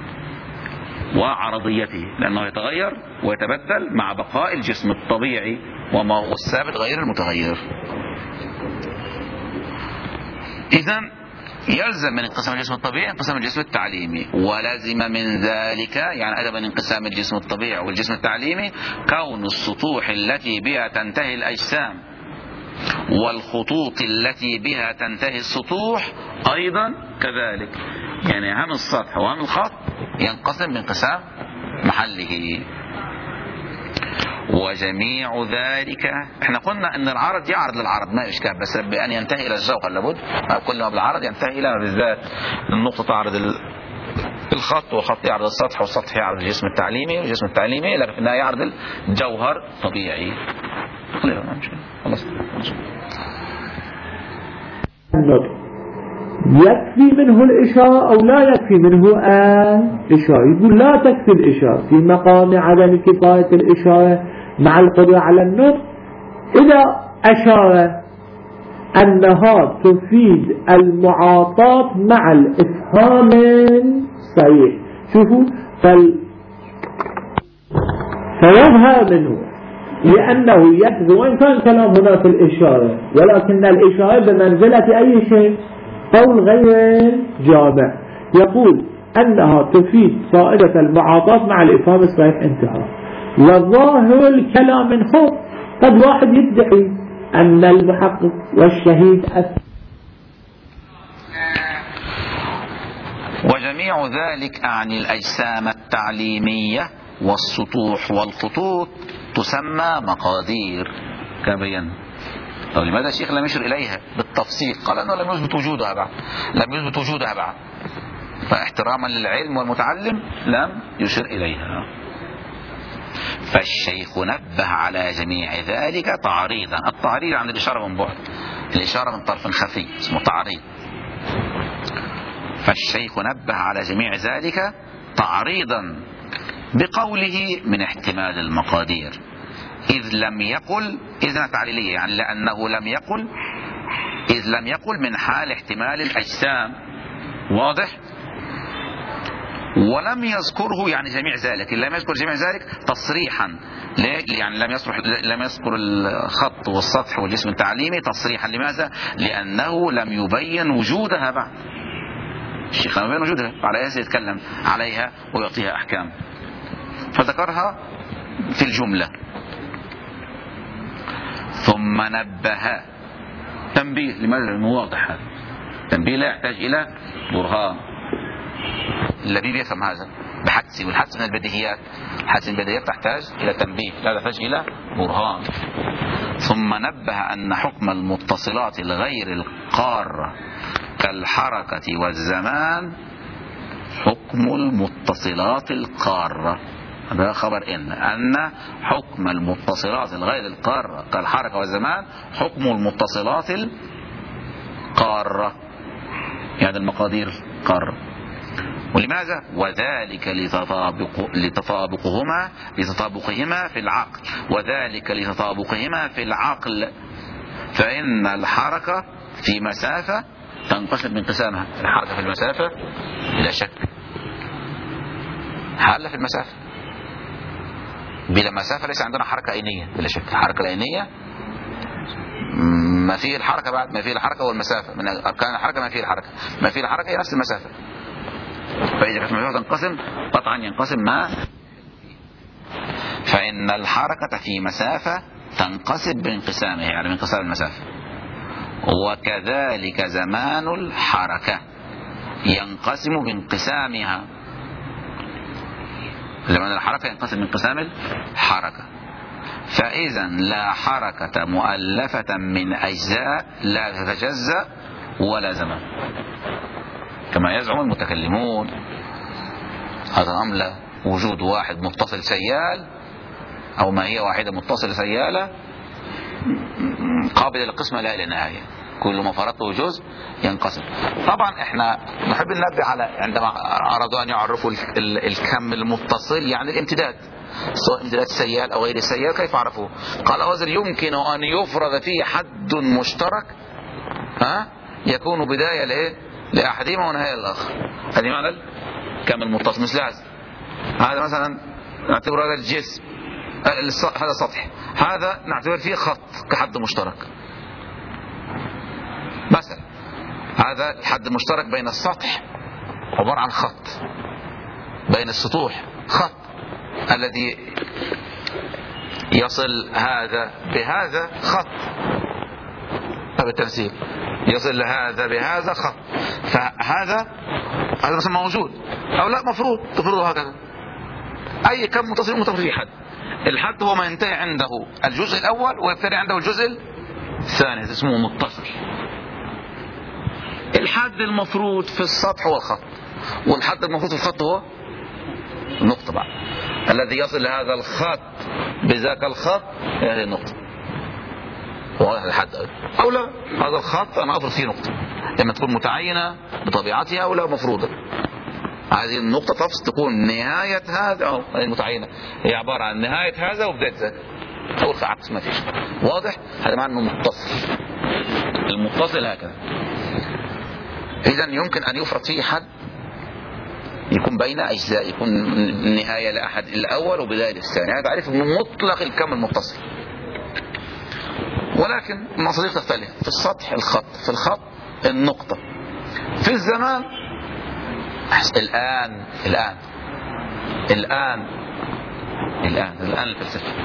وعرضيته، لأنه يتغير ويتبدل مع بقاء الجسم الطبيعي وما هو الثابت غير المتغير. إذن يلزم من انقسام الجسم الطبيعي انقسام الجسم التعليمي، ولازم من ذلك يعني أيضا من انقسام الجسم الطبيعي والجسم التعليمي كون السطوح التي بها تنتهي الأجسام والخطوط التي بها تنتهي السطوح أيضا كذلك، يعني هم السطح وهم الخط ينقسم بانقسام محله. وجميع ذلك احنا قلنا ان العرض يعرض للعرض ما اشكال، بس بأن ينتهي الى الجوهر لابد، كل ما بالعرض ينتهي الى بالذات. النقطة تعرض الخط والخط يعرض السطح والسطح يعرض الجسم التعليمي والجسم التعليمي لكن في النهاية يعرض الجوهر طبيعي. خلاص يكفي منه الإشارة أو لا يكفي منه الإشارة؟ يقول لا تكفي الإشارة في مقام عدم كفاية الإشارة مع القدرة على النطق إذا أشار أنها تفيد المعاطاة مع الإفهام الصحيح. شوفوا، فيظهر منه لأنه يكذب، وإن كان كلام هنا في الإشارة، ولكن الإشارة بمنزلة أي شيء؟ قول غير جامع. يقول أنها تفيد فائدة المعاطاة مع الإفهام الصحيح، انتهى. وظاهر الكلام من خوف. قد واحد يدعي أن المحقق والشهيد أثبت. وجميع ذلك عن الأجسام التعليمية والسطوح والخطوط تسمى مقادير كما بينا. طب لماذا الشيخ لم يشر إليها بالتفصيل؟ قال أنه لم يثبت وجودها بعد، لم يثبت وجودها بعد، فاحتراما للعلم والمتعلم لم يشر إليها. فالشيخ نبه على جميع ذلك تعريضا. التعريض عن الإشارة من بعد، الإشارة من طرف خفي اسمه تعريض. فالشيخ نبه على جميع ذلك تعريضا بقوله من احتمال المقادير، إذ لم يقل، إذن تعليلية يعني لأنه لم يقل، إذ لم يقل من حال احتمال الأجسام، واضح؟ ولم يذكره يعني جميع ذلك، لم يذكر جميع ذلك تصريحا، يعني لم يذكر لم يذكر الخط والسطح والجسم التعليمي تصريحا. لماذا؟ لأنه لم يبين وجودها بعد. الشيخ لم يبين وجودها، على أساس يتكلم عليها ويعطيها أحكام، فذكرها في الجملة. ثم نبه تنبيه، لماذا؟ لأنه واضح هذا تنبيه لا يحتاج إلى برهان. اللبيب يفهم هذا بحدس، والحدس من البديهيات، الحدس من البديهيات تحتاج إلى تنبيه لا تحتاج إلى برهان. ثم نبه أن حكم المتصلات الغير القارة كالحركة والزمان حكم المتصلات القارة. هذا خبر إن أن حكم المتصلات الغير القارة كالحركة والزمان حكم المتصلات القارة، يعني المقادير القارة. ولماذا؟ وذلك لتطابق لتطابقهما لتطابقهما في العقل، وذلك لتطابقهما في العقل، فإن الحركة في مسافة تنقسم بانقسامها. الحركة في المسافة بلا شك حالة في المسافة، بلا مسافة ليس عندنا حركة عينية بلا شك. الحركة العينية ما فيه الحركة بعد، ما فيه الحركة والمسافة، من أركان الحركة ما فيه الحركة، ما فيه الحركة هي نفس المسافة. فإذا كانت المسافة تنقسم قطعا ينقسم ما، فإن الحركة في مسافة تنقسم بانقسامها يعني بانقسام المسافة. وكذلك زمان الحركة ينقسم بانقسامها، زمان الحركة ينقسم بانقسام الحركة. فإذا لا حركة مؤلفة من أجزاء لا تتجزأ ولا زمان كما يزعم المتكلمون. هذا الأمر لا، وجود واحد متصل سيال أو ما هي واحدة متصلة سيالة قابل للقسمة لا إلى نهاية، كل ما فرضته جزء ينقسم. طبعا احنا نحب ننبه على عندما أرادوا أن يعرفوا الكم المتصل يعني الامتداد، سواء امتداد سيال أو غير سيال، كيف عرفوه؟ قال وزر يمكن أن يفرض فيه حد مشترك ها يكون بداية لإيه؟ لأحدهما ونهاية الآخر. هذه معنى الكم المتصل. مثل هذا، هذا مثلا نعتبر هذا الجسم، هذا سطح، هذا نعتبر فيه خط كحد مشترك مثلا. هذا الحد المشترك بين السطح عبارة عن خط، بين السطوح خط الذي يصل هذا بهذا خط، بالتمثيل يصل هذا بهذا خط. فهذا هذا مثلا موجود أو لا، مفروض تفرضه هكذا. أي كم متصل متصل في حد، الحد هو ما ينتهي عنده الجزء الأول ويبتدي عنده الجزء الثاني، اسمه متصل. الحد المفروض في السطح هو الخط، والحد المفروض في الخط هو النقطة بعد، الذي يصل لهذا الخط بذاك الخط هذه النقطة. واضح الحد أو لا؟ هذا الخط أنا أفرض فيه نقطة، إما تكون متعينة بطبيعتها أو لا مفروضة. هذه النقطة تفصل تكون نهاية هذا أو المتعينة، هي عبارة عن نهاية هذا وبداية ذاك أو العكس ما فيش. واضح؟ هذا معنى أنه متصل. المتصل هكذا. إذن يمكن أن يفرض فيه حد يكون بين أجزاء، يكون نهاية لأحد الأول وبداية الثاني. هذا تعريف مطلق الكم المتصل. ولكن المصادر تختلف. في السطح الخط، في الخط النقطة، في الزمان الآن الآن الآن الآن الآن الفلسفة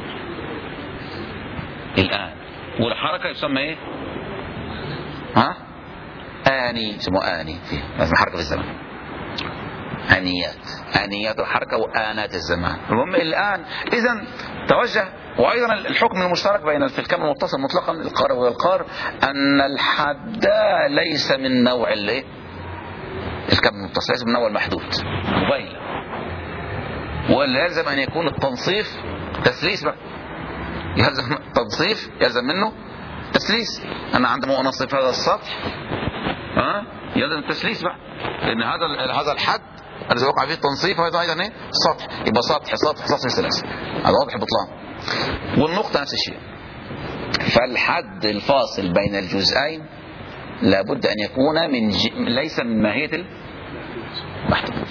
الآن. والحركة يسمى ايه؟ ها؟ آني، يسموه آني، فيه لازم حركة في الزمان. آنيات، آنيات الحركة وآنات الزمان. المهم الآن. إذن توجه. وأيضا الحكم المشترك بين في الكم المتصل مطلقا القار والقار أن الحد ليس من نوع الايه؟ الكم المتصل ليس من نوع المحدود مبين، ولازم أن يكون التنصيف تثليث بقى. يلزم تنصيف، يلزم منه تثليث. أنا عندما أنصف هذا السطح ها يلزم التثليث بقى، لأن هذا هذا الحد الذي وقع فيه التنصيف هذا أيضا ايه؟ سطح. يبقى سطح سطح سطح ثلاثة. هذا واضح بطلان. والنقطة نفس الشيء. فالحد الفاصل بين الجزئين لابد أن يكون من ج... ليس من ماهية المحدود.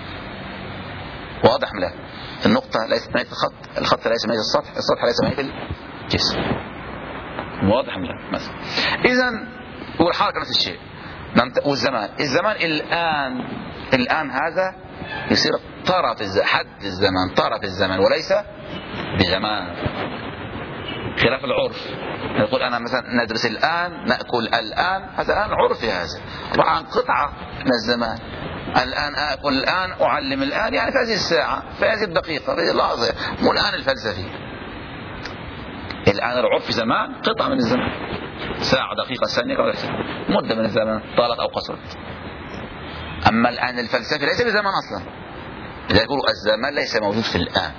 واضح من لا؟ النقطة ليست ماهية الخط، الخط ليس ماهية السطح، السطح ليس ماهية الجسم. واضح من لا؟ مثلا إذن والحركة نفس الشيء. والزمان، الزمان الآن الآن هذا يصير طرف الزمان، حد الزمان طرف الزمان وليس بزمان، خلاف العرف. نقول أنا مثلا ندرس الآن، نأكل الآن، هذا الآن عرفي. هذا طبعا قطعة من الزمان. الآن آكل الآن، أعلم الآن، يعني في هذه الساعة، في هذه الدقيقة، في هذه اللحظة. مو الآن الفلسفي. الآن العرف زمان، قطعة من الزمان، ساعة، دقيقة، ثانية، مدة من الزمان طالت أو قصرت. أما الآن الفلسفي ليس بزمان أصلا. إذا يقولوا الزمان ليس موجود في الآن،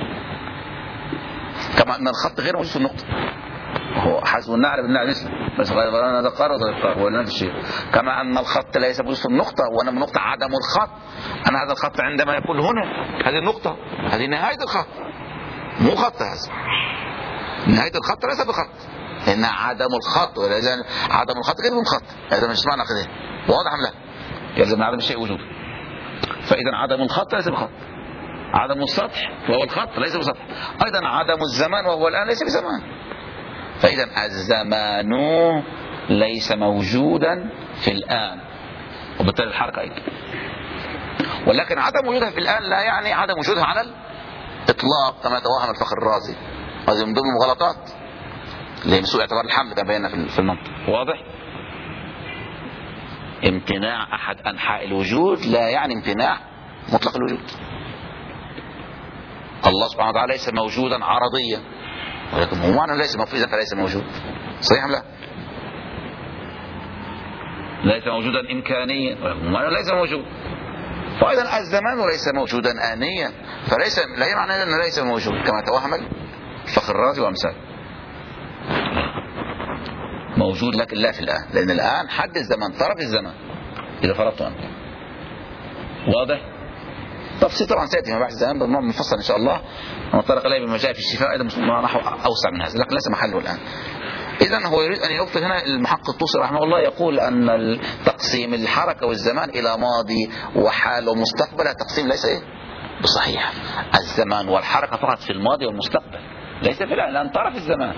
كما أن الخط غير موجود في النقطة. هو حسب النعل بالنعل مثله، بس غير هذا قار وهذا قار، ولا نفس الشيء. كما أن الخط ليس موجود في النقطة، وأنا من النقطة عدم الخط. أنا هذا الخط عندما يكون هنا، هذه النقطة، هذه نهاية الخط، مو خط. هذا نهاية الخط ليس بخط، لأن عدم الخط، ولذا عدم الخط غير من خط. هذا مش معنى كده. واضح أم لا؟ يلزم عدم الشيء وجود. فإذا عدم الخط ليس بخط، عدم السطح وهو الخط ليس بسطح، أيضا عدم الزمان وهو الآن ليس بزمان. فإذا الزمان ليس موجودا في الآن، وبالتالي الحركة أيضا. ولكن عدم وجودها في الآن لا يعني عدم وجودها على الإطلاق كما توهم الفخر الرازي. هذه من ضمن المغالطات اللي من سوء اعتبار الحمل كما بينا في المنطق. واضح؟ امتناع أحد أنحاء الوجود لا يعني امتناع مطلق الوجود. الله سبحانه وتعالى ليس موجودا عرضيا، ولكن هو معنى ليس موجودا فليس موجود. صحيح أم لا؟ ليس موجودا إمكانيا، ولكن معنى ليس موجود. فأيضا الزمان ليس موجودا آنيا، فليس لا معنى أنه ليس موجود كما توهم الفخر الرازي وأمثاله. موجود لكن لا في الآن، لأن الآن حد الزمان، طرف الزمان إذا فرضت أنت. واضح؟ تفصيل طبعا سيأتي ما بعد الزمان بالنوع مفصل إن شاء الله، ونطرق إليه بما جاء في الشفاء أيضا نحو أوسع من هذا، لكن ليس محله الآن. إذن هو يريد أن يبطل هنا. المحقق الطوسي رحمه الله يقول أن تقسيم الحركة والزمان إلى ماضي وحال ومستقبل تقسيم ليس إيه؟ بصحيح. الزمان والحركة فقط في الماضي والمستقبل، ليس في الآن، لأن طرف الزمان.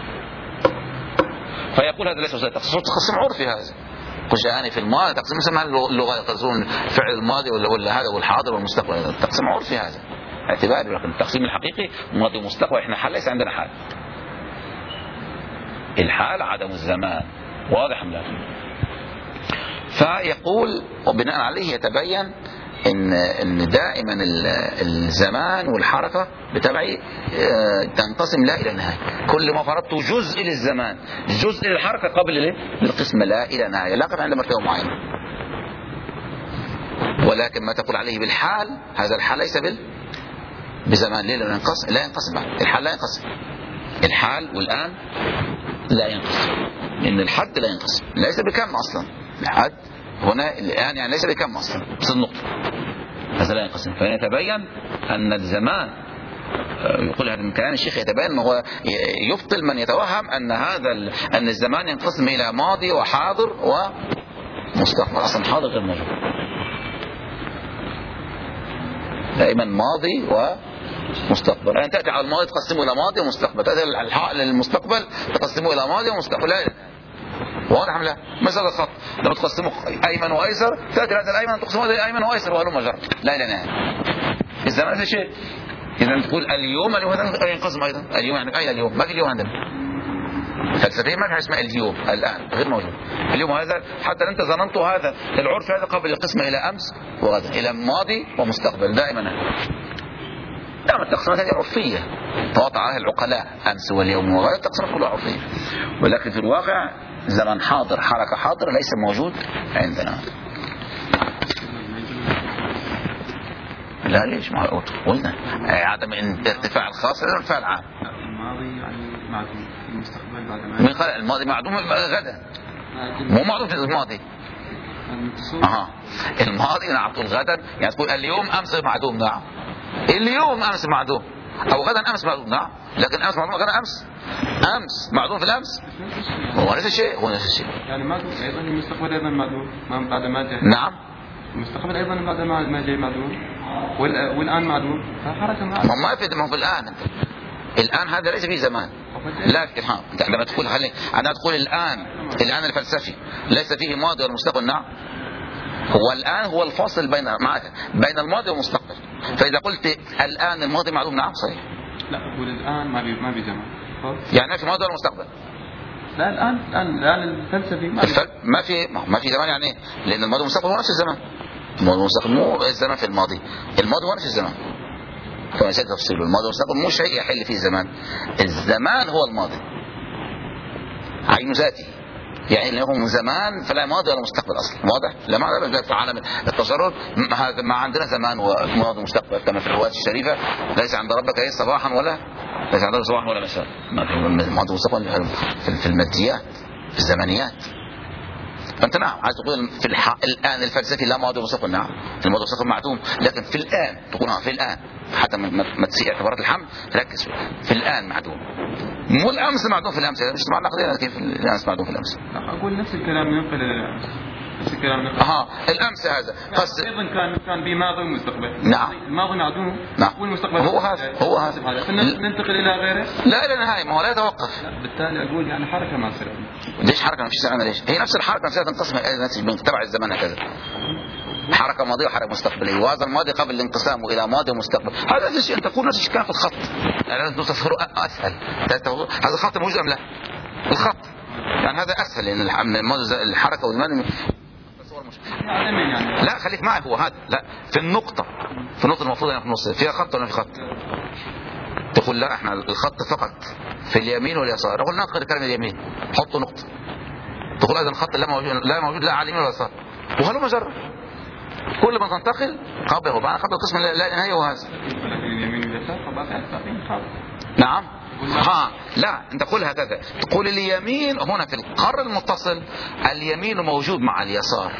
فيقول هذا ليس تقسيم عرفي. هذا جاءني في الماضي تقسيم يسمى اللغة، يقسمون فعل الماضي ولا هذا والحاضر والمستقبل. تقسيم عرفي هذا اعتباري، لكن التقسيم الحقيقي ماضي ومستقبل. احنا حال ليس عندنا حال. الحال عدم الزمان. واضح ام لا؟ فيقول وبناء عليه يتبين ان ان دائما الزمان والحركه بتبعي تنقسم لا الى نهايه. كل ما فرضت جزء للزمان جزء للحركه قبل للقسم لا الى نهايه، لا عند مرتبه معينه. ولكن ما تقول عليه بالحال، هذا الحال ليس بال بزمان. ليه؟ لا ينقسم، لا ينقسم بعد. الحال لا ينقسم، الحال والآن لا ينقسم، لأن الحد لا ينقسم، ليس بكم أصلا. الحد هنا الآن يعني ليس بكم أصلا، بس النقطة هذا لا ينقسم. فيتبين أن الزمان، يقول هذا من كلام الشيخ، يتبين أنه يبطل من يتوهم أن هذا أن الزمان ينقسم إلى ماضي وحاضر ومستقبل. أصلا حاضر غير موجود. دائما ماضي ومستقبل. يعني تأتي على الماضي تقسمه إلى ماضي ومستقبل، تأتي على المستقبل تقسمه إلى ماضي ومستقبل. لا واضح أم لا؟ مثلا الخط لما تقسمه أيمن وأيسر تأتي هذا الأيمن تقسمه إلى أيمن وأيسر وهلم جرا لا إلى نهاية. الزمان نفس الشيء. إذا تقول اليوم اليوم هذا ينقسم أيضا. اليوم يعني أين اليوم؟ ما في اليوم عندنا. فلسفيا ما في حاجة اسمها اليوم الآن غير موجود. اليوم هذا حتى أنت ظننت هذا العرف هذا قبل القسمة إلى أمس وغدا إلى ماضي ومستقبل دائما. دائما التقسيمات هذه عرفية تواطأ عليها العقلاء أمس واليوم وغدا التقسيمات كلها عرفية. ولكن في الواقع زمن حاضر حركة حاضرة ليس موجود عندنا. لا ليش ما قلنا عدم ارتفاع الخاص هذا ارتفاع العام. الماضي يعني معدوم، المستقبل بعد ما من خلال الماضي معدوم غدا مو معدوم في الماضي. اها الماضي نعطي غدا يعني تقول اليوم امس معدوم نعم اليوم امس معدوم او غدا امس معدوم نعم لكن امس معدوم غدا امس امس معدوم في الامس هو نفس الشيء هو نفس الشيء يعني معدوم ايضا المستقبل ايضا معدوم ما بعد ما جاء. نعم المستقبل ايضا بعد ما جاء معدوم والان معدوم فحركه ما ما في ما هو الان الان هذا ليس في زمان. لا في ها انت عندما تقول هل عندما تقول الان الان الفلسفي ليس فيه ماضي ولا مستقبل نعم هو الان هو الفاصل بين بين الماضي والمستقبل. فاذا قلت الان الماضي معدوم نعم صحيح. لا اقول الان ما بي ما في زمان يعني ما في ماضي ولا مستقبل. لا الان الان الان الفلسفي ما الفل... ما في ما في زمان يعني لان الماضي والمستقبل هو نفس الزمان. الماضي والمستقبل مو الزمان في الماضي الماضي هو نفس الزمان كما سيأتي تفصيله. الماضي والمستقبل مو شيء يحل فيه الزمان. الزمان هو الماضي عين ذاته يعني له زمان فلا ماضي ولا مستقبل اصلا. واضح؟ لا معنى في عالم التصرف ما عندنا زمان وماضي ومستقبل كما في الروايات الشريفه ليس عند ربك اي صباحا ولا ليس عند ربك صباحا ولا مساء. ما في ماضي ومستقبل في الماديات في الزمنيات. فانت نعم عايز تقول في الح... الان الفلسفي لا ماضي ومستقبل نعم الماضي والمستقبل معدوم لكن في الان تقولها في الان حتى ما تسيء اعتبارات الحمل ركز فيه. في الان معدوم مو الامس معدوم في الامس مش معنى قضيه كيف الامس معدوم في الامس. اقول نفس الكلام ينقل الى الامس نفس الكلام نقل. اها الامس هذا قصد ايضا كان كان بماضي ومستقبل. نعم الماضي معدوم نعم والمستقبل هو هذا هو هذا ننتقل الى غيره لا الى نهايه ما هو لا يتوقف. بالتالي اقول يعني حركه ما تصير. ليش حركه ما فيش زمان ليش هي نفس الحركه نفسها تنقسم الى تبع الزمان هكذا حركة ماضية وحركة مستقبلية. وهذا الماضي قبل الانقسام إلى ماضي ومستقبل هذا نفس الشيء. أن تقول نفس الشيء كان في الخط يعني تصفره أسهل. هذا الخط موجود أم لا؟ الخط يعني هذا أسهل لأن الحركة والزمان لا خليك معي هو هذا لا في النقطة في النقطة المفروض أن في النص فيها خط ولا في خط. تقول لا احنا الخط فقط في اليمين واليسار. نقول ننقل كلمة اليمين حطوا نقطة. تقول هذا الخط لا موجود لا موجود لا على اليمين ولا اليسار وهلو مجرد كل ما تنتقل قبله بعد قبل القسم لا نهاية وهذا. نعم ها لا انت قول هكذا تقول اليمين هنا في القر المتصل اليمين موجود مع اليسار.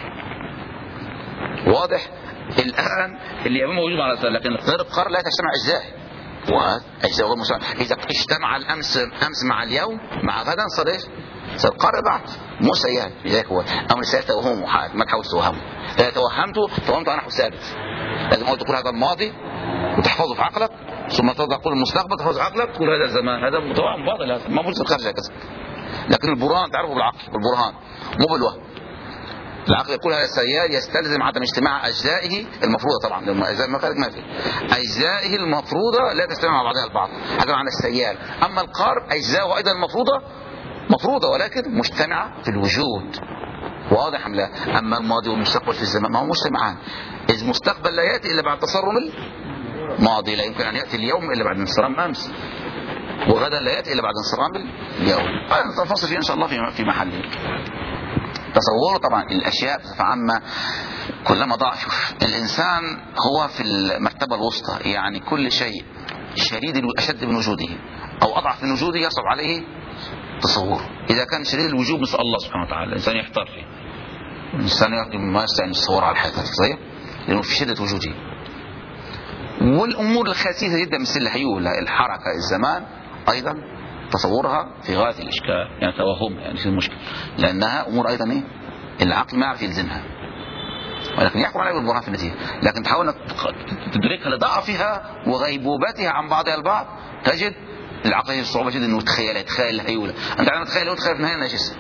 واضح؟ الآن اليمين موجود مع اليسار لكن غير القر لا تجتمع أجزاء وهذا أجزاء غير مساوية. إذا اجتمع الأمس أمس مع اليوم مع غدا صار ايش؟ صار قر بعد مو سيان. لذلك هو أمر سيتوهم ما تحاول توهمه. إذا توهمته توهمت أنا ثابت. لازم أقول تقول هذا الماضي وتحفظه في عقلك ثم تقول المستقبل تحفظ عقلك تقول هذا الزمان هذا متوهم باطل هذا ما موجود خارج هكذا. لكن البرهان تعرفه بالعقل بالبرهان مو بالوهم. العقل يقول هذا السيال يستلزم عدم اجتماع أجزائه المفروضة طبعا لما أجزاء ما خارج ما في أجزائه المفروضة لا تجتمع مع بعضها البعض. هذا معنى السيال. أما القار أجزاءه أيضا المفروضة مفروضة ولكن مجتمعة في الوجود. واضح أم لا؟ أما الماضي والمستقبل في الزمان ما هو مجتمعان. إذ المستقبل لا يأتي إلا بعد تصرم الماضي لا يمكن أن يأتي اليوم إلا بعد انصرام أمس وغدا لا يأتي إلا بعد انصرام اليوم. هذا تفاصل فيه إن شاء الله في محله. تصوره طبعا الأشياء بصفة عامة كلما ضعف الإنسان هو في المرتبة الوسطى يعني كل شيء شديد أشد من وجوده أو أضعف من وجوده يصعب عليه تصور. إذا كان شديد الوجود مثل الله سبحانه وتعالى الإنسان يحتار فيه. الإنسان ما يستطيع أن يتصور على الحياة صحيح لأنه في شدة وجوده. والأمور الخسيسة جدا مثل الهيول الحركة الزمان أيضا تصورها في غاية الإشكال يعني توهم يعني في المشكلة لأنها أمور أيضا إيه العقل ما يعرف يلزمها. ولكن يحكم عليها بالبرهان في النتيجة. لكن تحاول تدركها لضعفها وغيبوبتها عن بعضها البعض، تجد العقل يجد صعوبة جدا انه يتخيلها، يتخيل الهيولة. انت عندما تتخيل هو تخيل في النهاية انها جسم.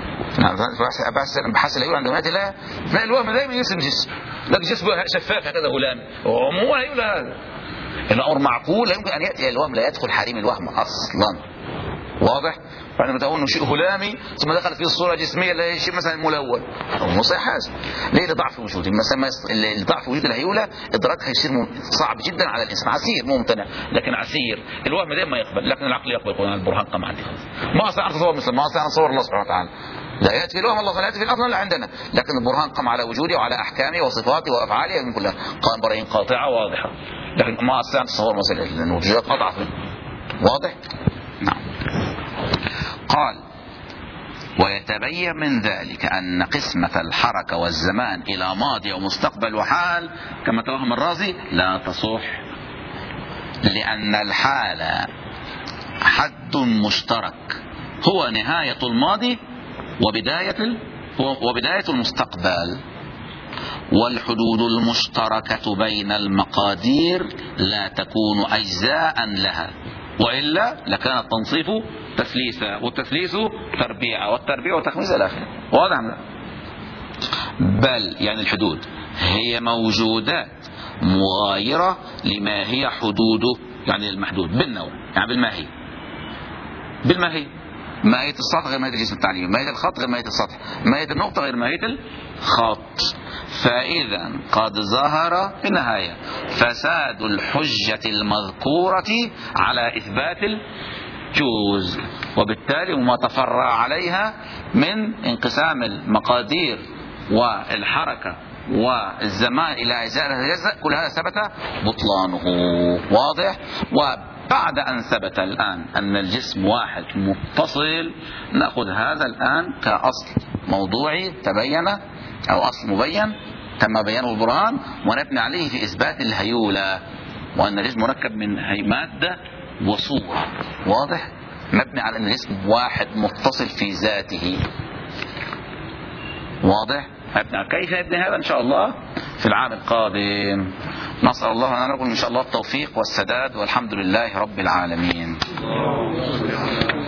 بحث الهيولة عندما يأتي لها تلاقي الوهم دائما يرسم جسم، لكن جسم شفاف هكذا غلام، ومو هيولة هذا. الأمر معقول، لا يمكن أن يأتي الوهم، لا يدخل حريم الوهم أصلا. واضح؟ فعندما تقول انه شيء هلامي ثم دخل فيه الصوره الجسميه اللي هي شيء مثلا ملون او مو صحيح حاجه. ليه؟ لضعف وجوده. مثلا لضعف وجود الهيوله ادراكها يصير صعب جدا على الانسان، عسير مو ممتنع لكن عسير. الوهم دائما ما يقبل، لكن العقل يقبل. يقول البرهان قام عندي خلاص، ما استطيع ان اتصور مثل ما استطيع ان اتصور الله سبحانه وتعالى. لا ياتي في الوهم الله، لا ياتي في الاصل اللي عندنا، لكن البرهان قام على وجوده وعلى احكامه وصفاته وافعاله من كلها، قام براهين قاطعه واضحه، لكن ما استطيع ان اتصور مساله لانه وجودها قطع. واضح؟ نعم. قال: ويتبين من ذلك أن قسمة الحركة والزمان إلى ماضي ومستقبل وحال كما توهم الرازي لا تصح، لأن الحال حد مشترك هو نهاية الماضي وبداية وبداية المستقبل، والحدود المشتركة بين المقادير لا تكون أجزاء لها، وإلا لكان التنصيف تثليثا، والتثليث تربيعا، والتربيع تخميس إلى آخره. واضح؟ بل يعني الحدود هي موجودات مغايرة لما هي حدوده، يعني المحدود بالنوع، يعني بالماهية. بالماهية، ماهية السطح غير ماهية الجسم التعليمي، ماهية الخط غير ماهية السطح، ماهية النقطة غير ماهية الخط. فإذا قد ظهر في النهاية فساد الحجة المذكورة على إثبات الجوز، وبالتالي وما تفرع عليها من انقسام المقادير والحركة والزمان إلى أجزاء، كل هذا ثبت بطلانه. واضح؟ وبعد أن ثبت الآن أن الجسم واحد متصل، نأخذ هذا الآن كأصل موضوعي تبين أو أصل مبين تم بيانه البرهان، ونبني عليه في إثبات الهيولة، وأن الجسم مركب من مادة وصورة. واضح؟ مبني على أن الجسم واحد متصل في ذاته. واضح؟ كيف يبني هذا إن شاء الله في العام القادم. نسأل الله أن نقول إن شاء الله التوفيق والسداد، والحمد لله رب العالمين.